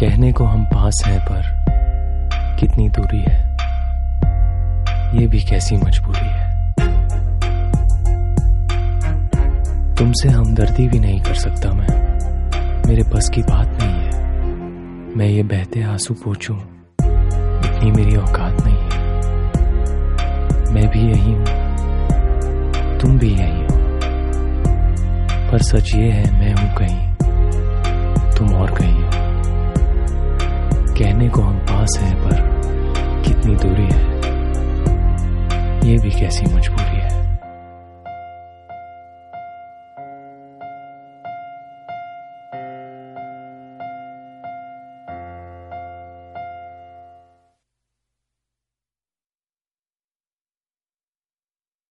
कहने को हम पास हैं पर कितनी दूरी है, ये भी कैसी मजबूरी है। तुमसे हमदर्दी भी नहीं कर सकता मैं, मेरे बस की बात नहीं है। मैं ये बहते आंसू पोंछूं, इतनी मेरी औकात नहीं है। मैं भी यही हूं, तुम भी यही हो, पर सच ये है मैं हूं कहीं, तुम और कहीं हो। कहने को हम पास हैं पर कितनी दूरी है, ये भी कैसी मजबूरी है।